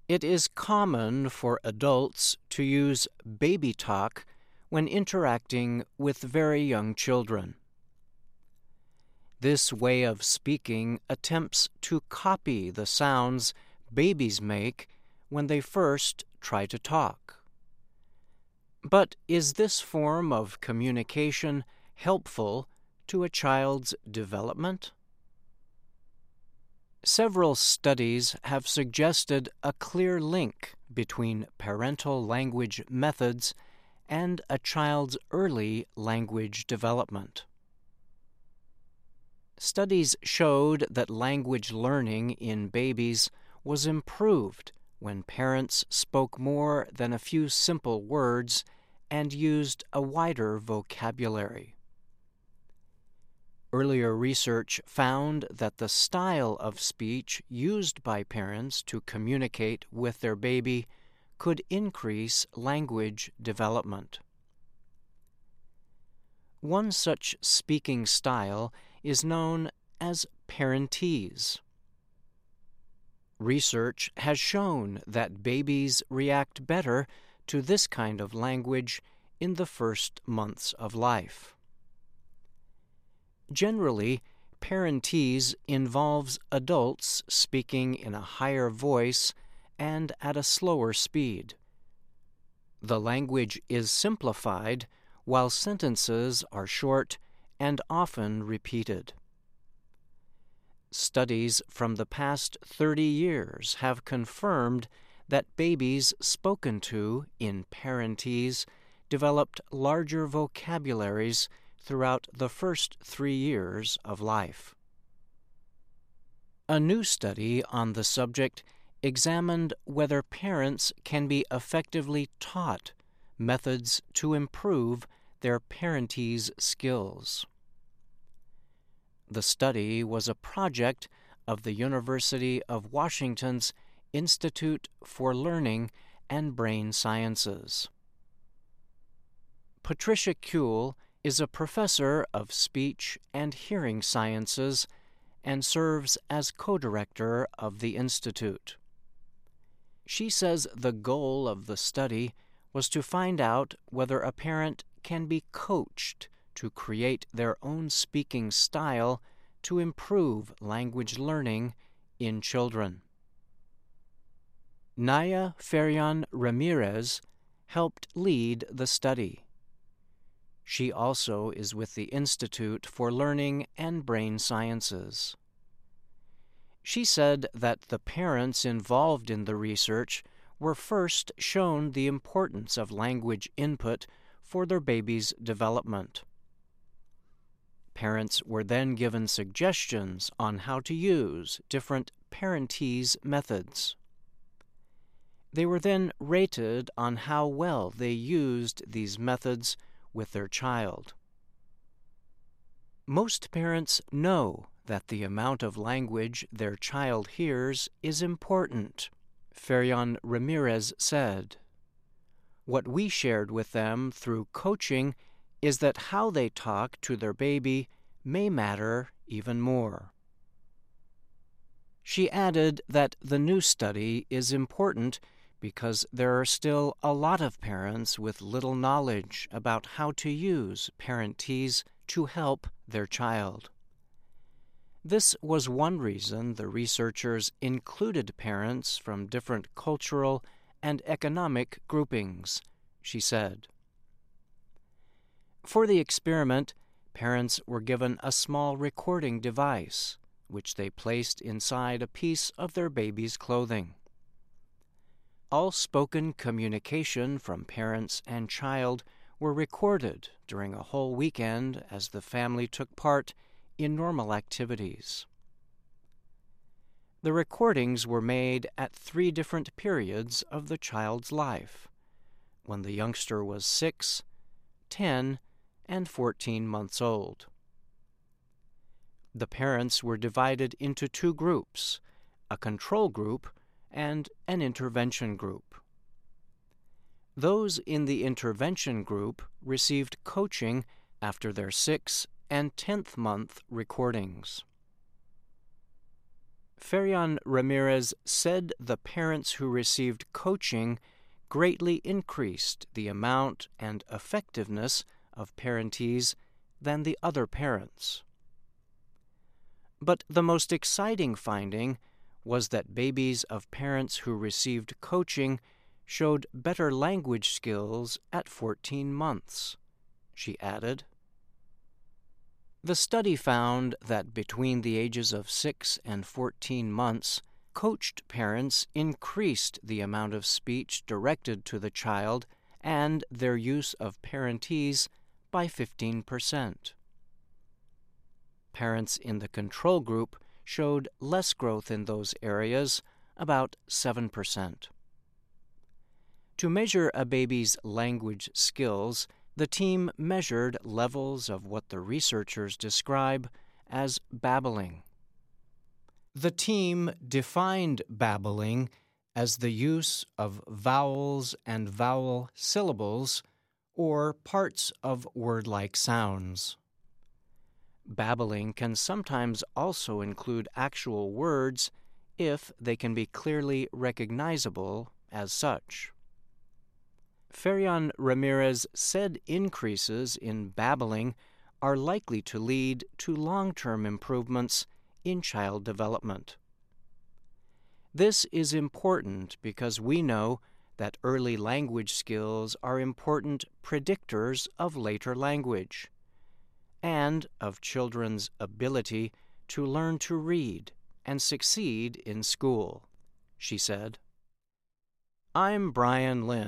It is common for adults to use baby talk when interacting with very young children. This way of speaking attempts to copy the sounds babies make when they first try to talk. But is this form of communication helpful to a child's development? Several studies have suggested a clear link between parental language methods and a child's early language development. Studies showed that language learning in babies was improved when parents spoke more than a few simple words and used a wider vocabulary. Earlier research found that the style of speech used by parents to communicate with their baby could increase language development. One such speaking style is known as parentese. Research has shown that babies react better to this kind of language in the first months of life. Generally, parentese involves adults speaking in a higher voice and at a slower speed. The language is simplified, while sentences are short and often repeated. Studies from the past 30 years have confirmed that babies spoken to in parentese developed larger vocabularies throughout the first 3 years of life. A new study on the subject examined whether parents can be effectively taught methods to improve their parentese skills. The study was a project of the University of Washington's Institute for Learning and Brain Sciences. Patricia Kuehl is a professor of speech and hearing sciences and serves as co-director of the institute. She says the goal of the study was to find out whether a parent can be coached to create their own speaking style to improve language learning in children. Naya Ferran Ramirez helped lead the study. She also is with the Institute for Learning and Brain Sciences. She said that the parents involved in the research were first shown the importance of language input for their baby's development. Parents were then given suggestions on how to use different parentese methods. They were then rated on how well they used these methods with their child. Most parents know that the amount of language their child hears is important, Ferran Ramirez said. What we shared with them through coaching is that how they talk to their baby may matter even more. She added that the new study is important because there are still a lot of parents with little knowledge about how to use parentese to help their child. This was one reason the researchers included parents from different cultural and economic groupings, she said. For the experiment, parents were given a small recording device, which they placed inside a piece of their baby's clothing. All spoken communication from parents and child were recorded during a whole weekend as the family took part in normal activities. The recordings were made at 3 different periods of the child's life, when the youngster was 6, 10, and 14 months old. The parents were divided into 2 groups, a control group and an intervention group. Those in the intervention group received coaching after their 6th and 10th month recordings. Ferian Ramirez said the parents who received coaching greatly increased the amount and effectiveness of parentees than the other parents. But the most exciting finding was that babies of parents who received coaching showed better language skills at 14 months, she added. The study found that between the ages of 6 and 14 months, coached parents increased the amount of speech directed to the child and their use of parentees by 15%. Parents in the control group showed less growth in those areas, about 7%. To measure a baby's language skills, the team measured levels of what the researchers describe as babbling. The team defined babbling as the use of vowels and vowel syllables or parts of word-like sounds. Babbling can sometimes also include actual words if they can be clearly recognizable as such. Ferian Ramirez said increases in babbling are likely to lead to long-term improvements in child development. This is important because we know that early language skills are important predictors of later language and of children's ability to learn to read and succeed in school, she said. I'm Brian Lynn.